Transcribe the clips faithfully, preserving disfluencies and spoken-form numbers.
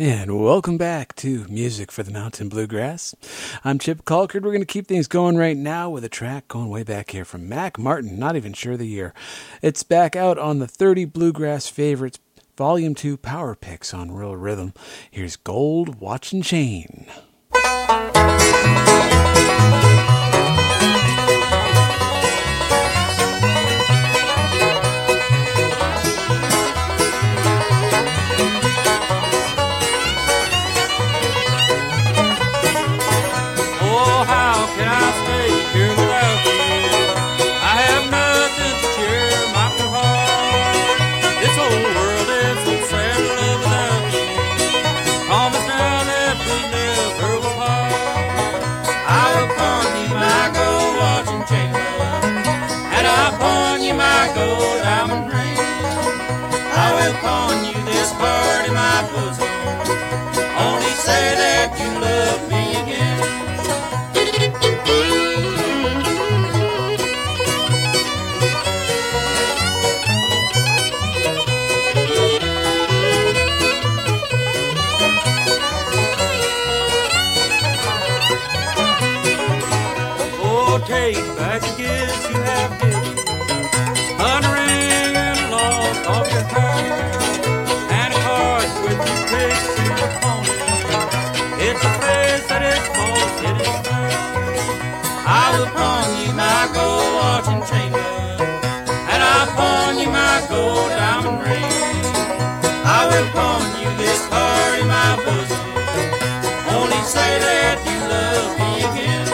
And welcome back to Music for the Mountain Bluegrass. I'm Chip Colcord. We're going to keep things going right now with a track going way back here from Mac Martin, not even sure the year. It's back out on the thirty Bluegrass Favorites Volume two Power Picks on Real Rhythm. Here's Gold Watch and Chain. Upon you this heart in my bosom, only say that you love me again. Oh, take back the gifts you have given, a ring and a lock off your hair. It's a phrase that is false, it is true. I will pawn you my gold watch and chain, and I'll pawn you my gold diamond ring. I will pawn you this heart in my bosom, only say that you love me again.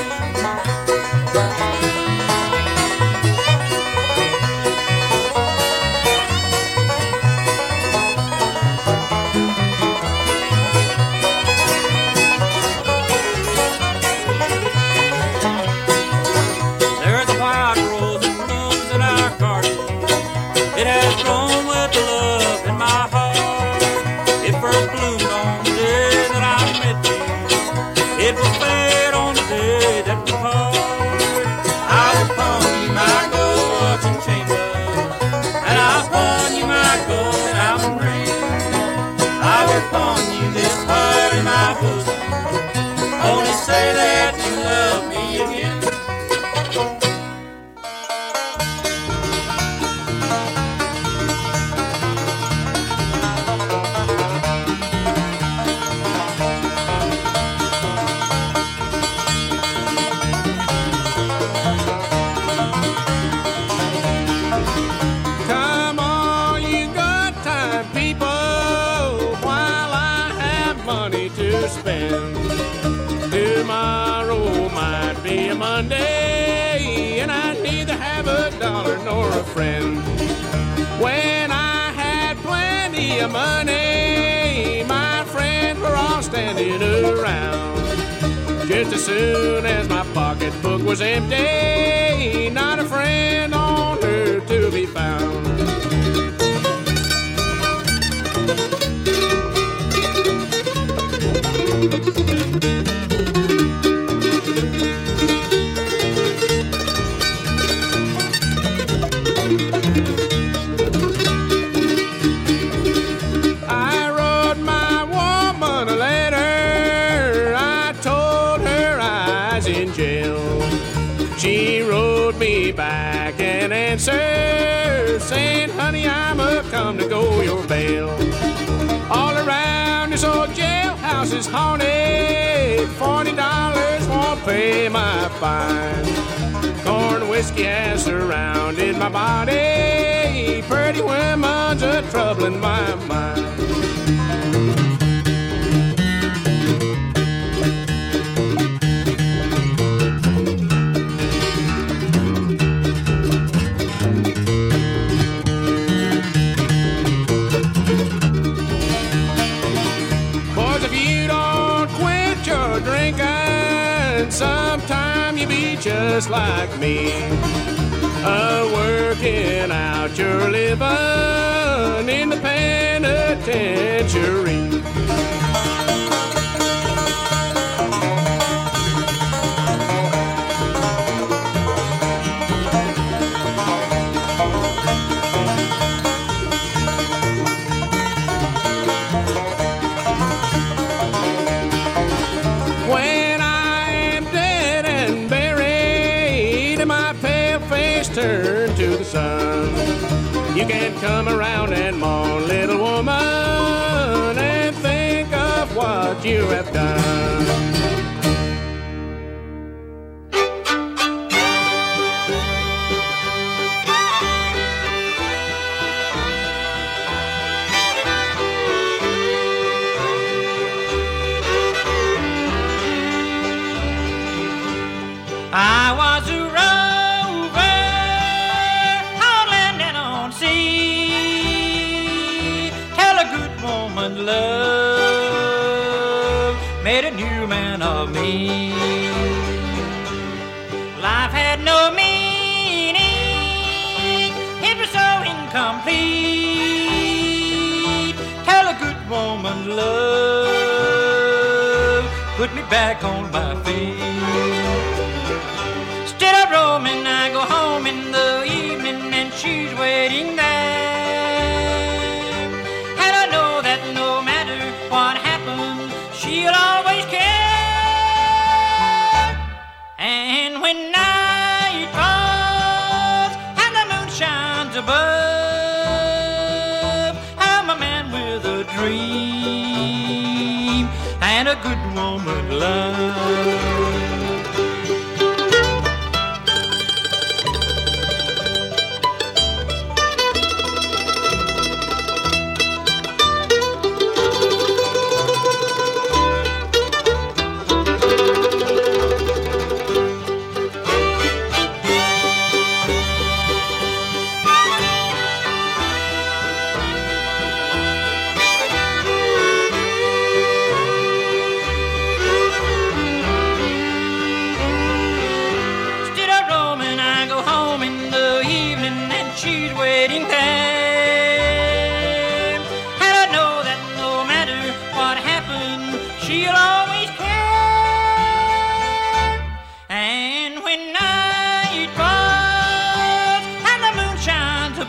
It will fade on the day that we part. I will pawn you my gold watch and chain, and I'll pawn you my gold diamond ring. I will pawn you this heart in my bosom, only say that you love me again. Tomorrow might be a Monday, and I neither have a dollar nor a friend. When I had plenty of money, my friends were all standing around. Just as soon as my pocketbook was empty, not a friend on earth to be found. I wrote my woman a letter. I told her I was in jail. She wrote me back an answer saying, honey, I'm a come to go your bail. All around this old jailhouse is haunted. Forty dollars won't pay my fine. Corn whiskey has surrounded my body. Pretty women's a troubling my mind. Sometime you be just like me, a working out your living in the penitentiary. come around and mourn, little woman, and think of what you have done. I was a rover, on land and on sea, till a good woman love made a new man of me. Life had no meaning, it was so incomplete, till a good woman love put me back on my feet. Roaming, I go home in the evening and she's waiting there. And I know that no matter what happens, she'll always care. And when night falls and the moon shines above, I'm a man with a dream and a good woman love. She's waiting there, and I know that no matter what happens, she'll always care. And when night falls and the moon shines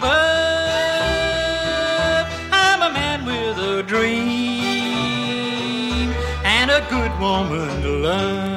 above, I'm a man with a dream and a good woman to love.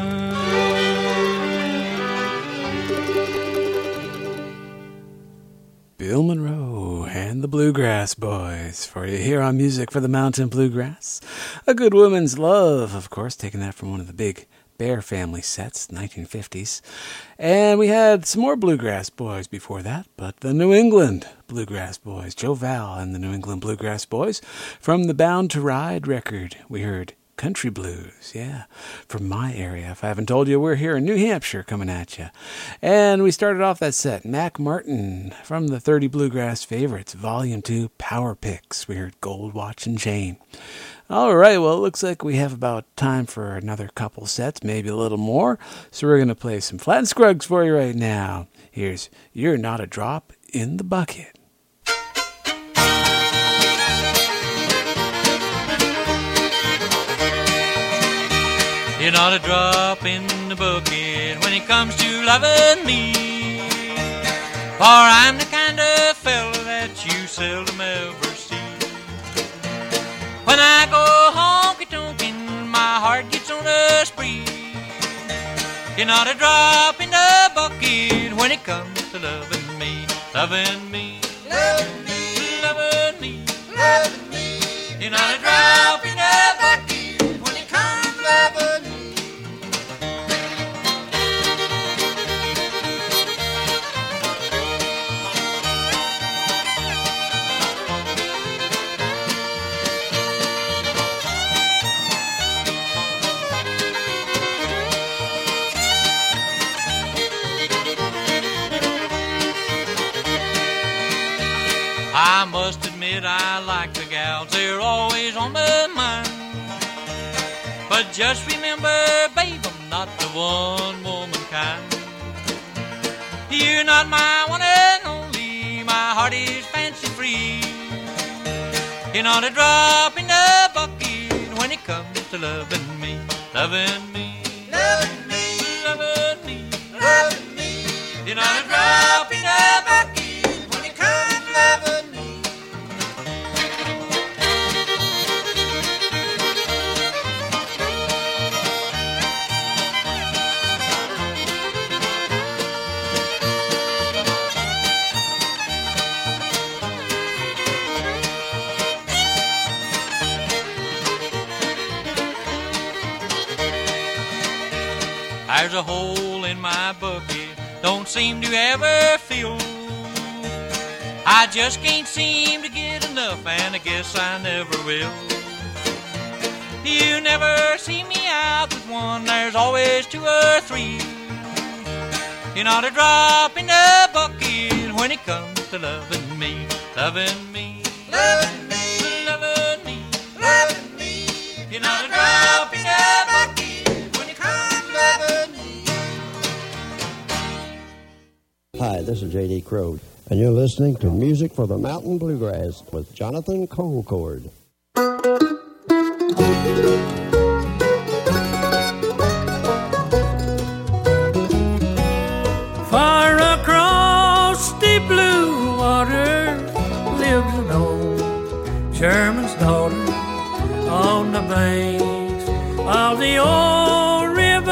Bill Monroe and the Bluegrass Boys for you here on Music for the Mountain Bluegrass. A Good Woman's Love, of course, taking that from one of the big Bear Family sets, nineteen fifties. And we had some more Bluegrass Boys before that, but the New England Bluegrass Boys, Joe Val and the New England Bluegrass Boys. From the Bound to Ride record, we heard Country Blues, yeah, from my area. If I haven't told you, we're here in New Hampshire coming at you. And we started off that set, Mac Martin, from the thirty Bluegrass Favorites, Volume two, Power Picks. We heard Gold Watch and Chain. All right, well, it looks like we have about time for another couple sets, maybe a little more. So we're going to play some Flat and Scruggs for you right now. Here's You're Not a Drop in the Bucket. You're not a drop in the bucket when it comes to loving me, for I'm the kind of fella that you seldom ever see. When I go honky-tonkin', my heart gets on a spree. You're not a drop in the bucket when it comes to loving me, loving me, loving me, loving me, loving me. You're not a drop in the bucket when it comes to loving me. I must admit I like the gals, they're always on my mind. But just remember, babe, I'm not the one woman kind. You're not my one and only, my heart is fancy free. You're not a drop in the bucket when it comes to loving me, loving me, loving me, loving me, loving me. You're not a drop in the bucket when it comes to loving me. There's a hole in my bucket, don't seem to ever fill. I just can't seem to get enough, and I guess I never will. You never see me out with one, there's always two or three. You're not a drop in the bucket when it comes to loving me, loving me, loving me, loving me, loving me. You're not a drop in the bucket when it comes to loving me. Hi, this is J D Crowe, and you're listening to Music for the Mountain Bluegrass with Jonathan Colcord. Far across the blue water lives an old Sherman's daughter on the banks of the old river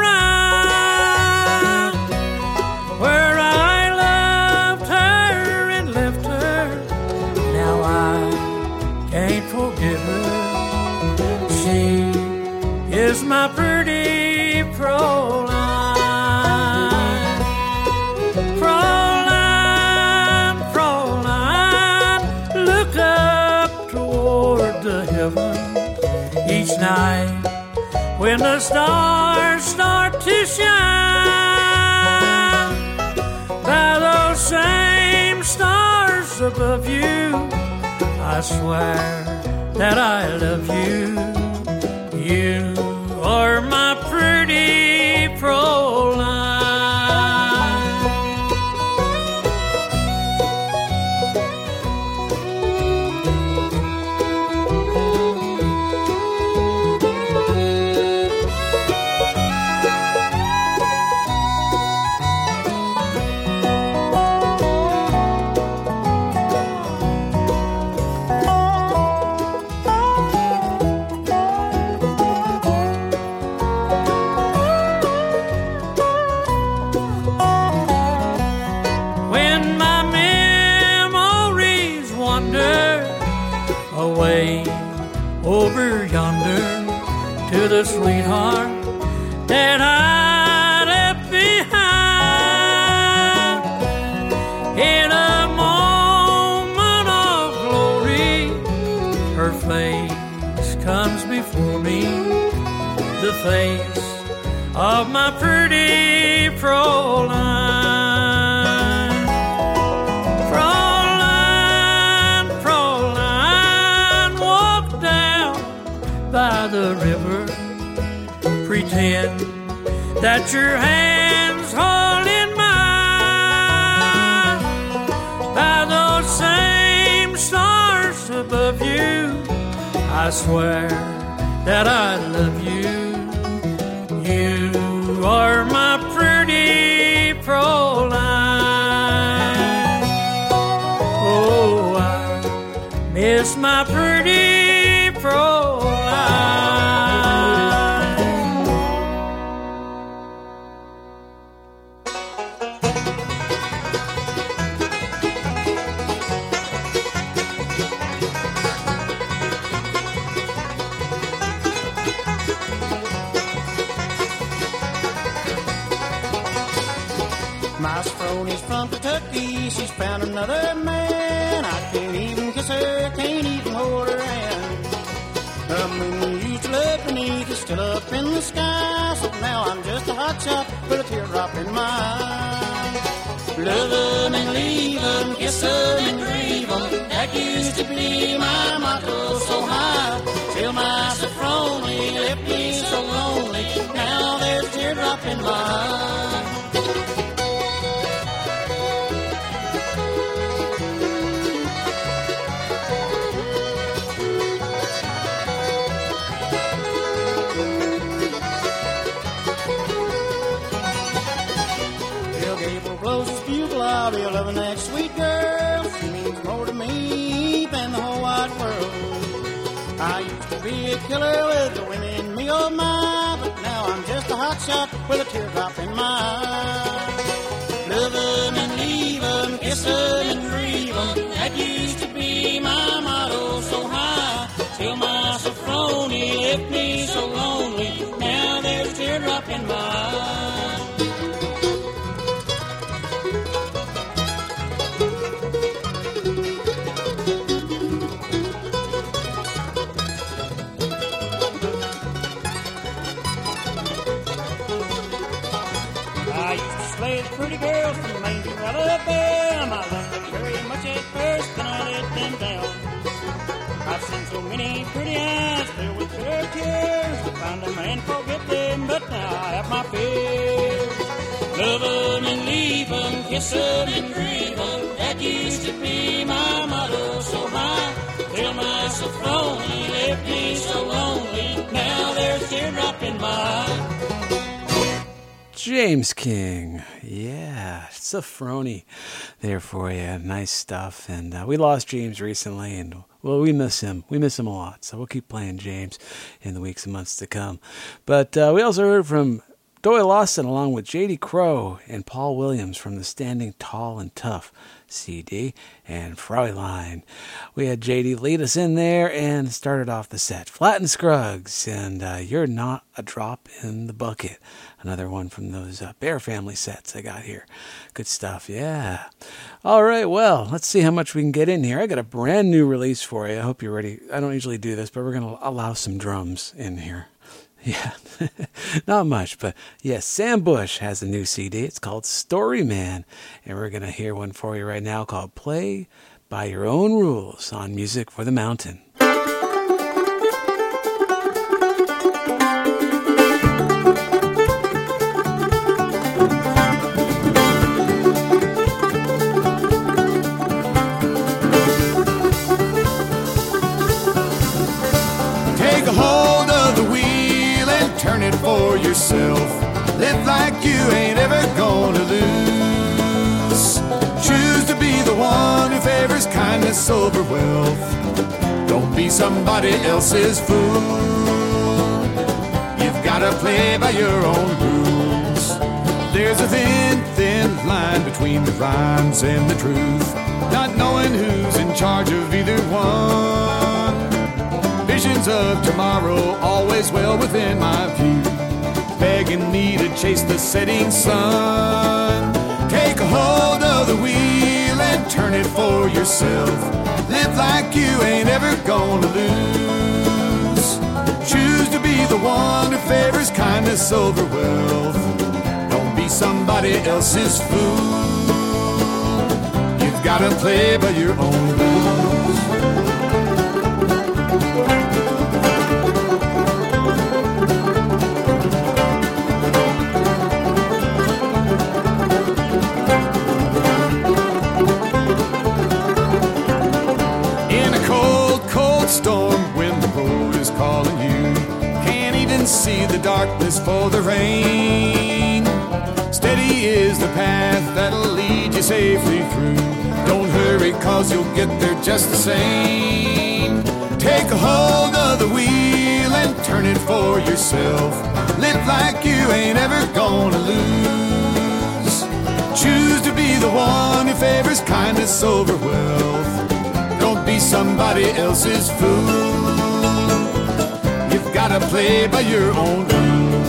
Rhine, where I loved her and left her. Now I can't forget her. She is my pretty Fräulein. Each night when the stars start to shine, by those same stars above you, I swear that I love you. You are my pretty Fräulein. Over yonder to the sweetheart that I left behind. In a moment of glory, her face comes before me, the face of my pretty Fräulein. By the river, pretend that your hands hold in mine. By those same stars above you, I swear that I love you. You are my pretty Fräulein. Oh, I miss my pretty Fräulein. My Sfrony's from Kentucky, she's found another man. I can't even kiss her, can't even hold her hand. The moon used to look beneath is still up in the sky, so now I'm just a hot shot with a teardrop in my eye. Love 'em and leave 'em, kiss 'em and grieve 'em, that used to be my motto so high. Till my Sfrony left me so lonely, now there's a teardrop in my eye. I'll be loving that sweet girl. She means more to me than the whole wide world. I used to be a killer with the women, me oh my, but now I'm just a hot shot with a teardrop in my eye. Love 'em and leave 'em, kiss 'em and grieve 'em, that used to be my motto so high. Till my Sfrony left me so lonely, now there's a teardrop in my eye. I used to slay the pretty girls from Maine to Alabama. I loved them very much at first, then I let them down. I've seen so many pretty eyes filled with bitter tears. I found a man forget them, but now I have my fears. Love 'em and leave 'em, kiss 'em and grieve 'em. That used to be my motto so high. Till my Sophrony left me so lonely. Now there's a teardrop in my eye. James King, yeah, Sophrony there for you. Nice stuff. And uh, we lost James recently, and well, we miss him. We miss him a lot. So we'll keep playing James in the weeks and months to come. But uh, we also heard from Doyle Lawson along with J D Crowe and Paul Williams from the Standing Tall and Tough C D and Fraulein. We had J D lead us in there and started off the set. Flatt and Scruggs and uh, You're Not a Drop in the Bucket. Another one from those uh, Bear Family sets I got here. Good stuff, yeah. All right, well, let's see how much we can get in here. I got a brand new release for you. I hope you're ready. I don't usually do this, but we're going to allow some drums in here. Yeah, not much, but yes, Sam Bush has a new C D. It's called Story Man, and we're going to hear one for you right now called Play by Your Own Rules on Music for the Mountain. Take a hold of the wheel and turn it for yourself. Live like you ain't ever gonna lose. Choose to be the one who favors kindness over wealth. Don't be somebody else's fool. You've gotta play by your own rules. There's a thin, thin line between the rhymes and the truth. Not knowing who's in charge of either one. Visions of tomorrow always well within my view, begging me to chase the setting sun. Take a hold of the wheel and turn it for yourself. Live like you ain't ever gonna lose. Choose to be the one who favors kindness over wealth. Don't be somebody else's fool. You've gotta play by your own rules. Storm when the road is calling you, can't even see the darkness for the rain. Steady is the path that'll lead you safely through. Don't hurry, cause you'll get there just the same. Take a hold of the wheel and turn it for yourself. Live like you ain't ever gonna lose. Choose to be the one who favors kindness over wealth. Don't be somebody else's fool. You've gotta play by your own rules.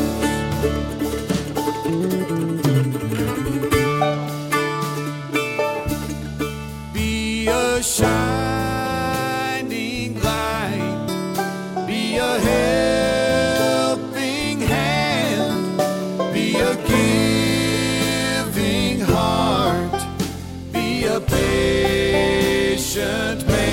Be a shining light. Be a helping hand. Be a giving heart. Be a patient man.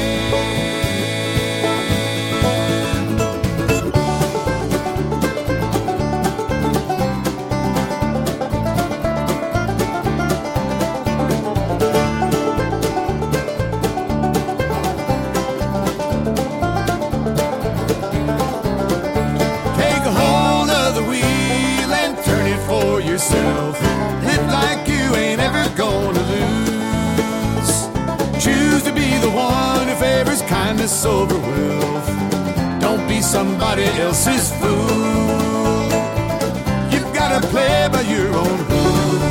Take a hold of the wheel and turn it for yourself. Live like you ain't ever gonna lose. Choose to be the one who favors kindness over wealth. Don't be somebody else's fool. You've gotta play by your own rules.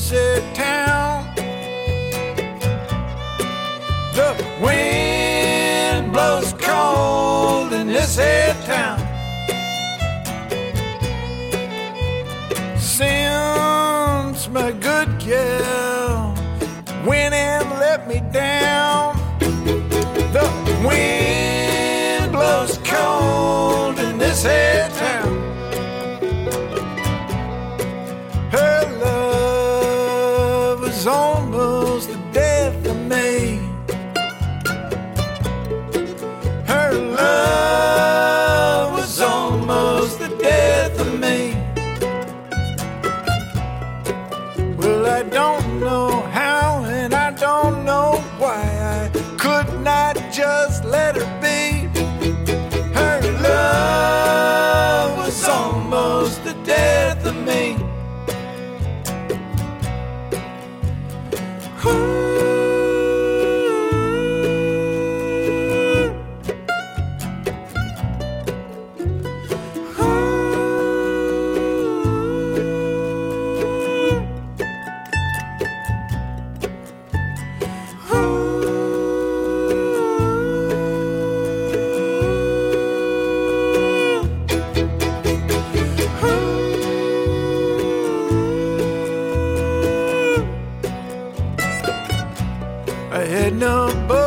this here town. The wind blows cold in this here town. Since my good gal went and let me down, the wind blows cold in this here town. Her love was almost the death of me. Her love was almost the death of me. Well, I don't know how and I don't know why I could not just let her be. Her love was almost the death of me. I had no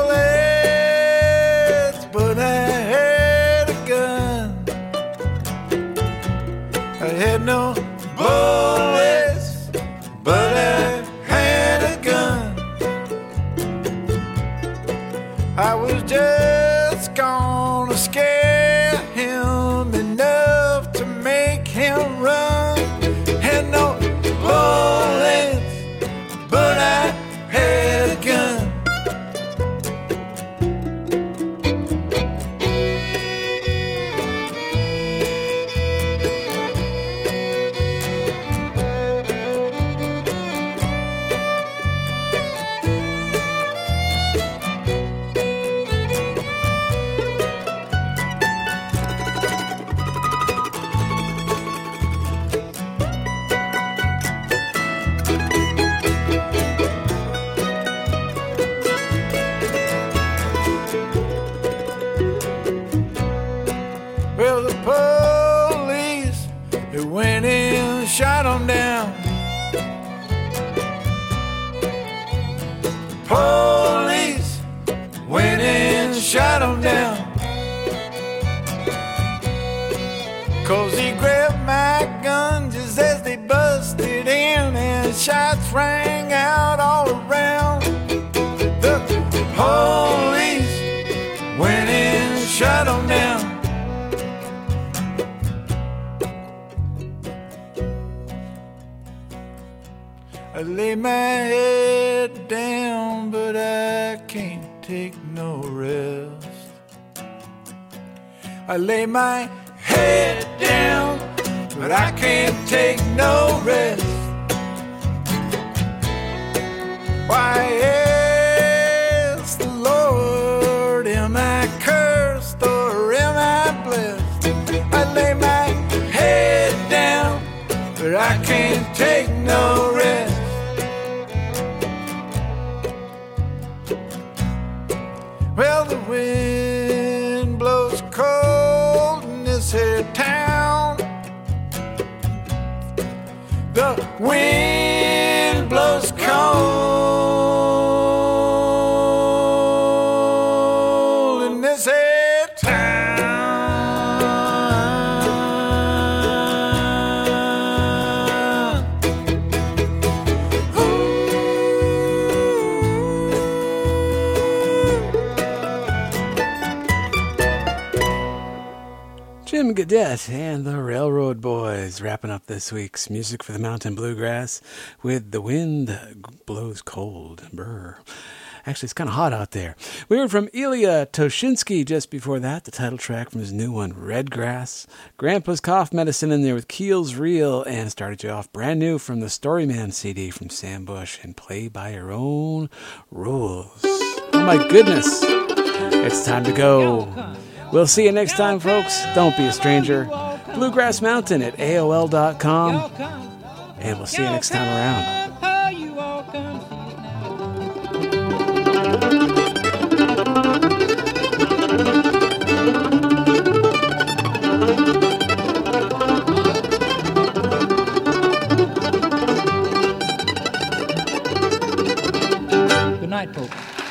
bullets, but I had a gun. I had no bullets, but I had a gun. I was just gonna scare him enough to make him run. Had no bullets, but I had a gun. Well, the police, they went in and shot him down. Police went in and shot him down. 'Cause he grabbed my gun just as they busted in, and shots rang out all around. The police went in and shot him down. I lay my head down, but I can't take no rest. I lay my head down, but I can't take no rest. Why, ask the Lord, am I cursed or am I blessed? I lay my head down, but I can't take no rest. Well, the wind blows cold in this here town. The wind blows cold in this here town. Jim Gadet and the Railroad Boys wrapping up this week's Music for the Mountain Bluegrass with The Wind Blows Cold. Brr. Actually, it's kind of hot out there. We heard from Ilya Toshinsky just before that, the title track from his new one, Redgrass. Grandpa's Cough Medicine in there with Keel's Reel, and started you off brand new from the Storyman C D from Sam Bush and Play by Your Own Rules. Oh my goodness, it's time to go. We'll see you next time, folks. Don't be a stranger. Bluegrass Mountain at A O L dot com. And we'll see you next time around. night, folks.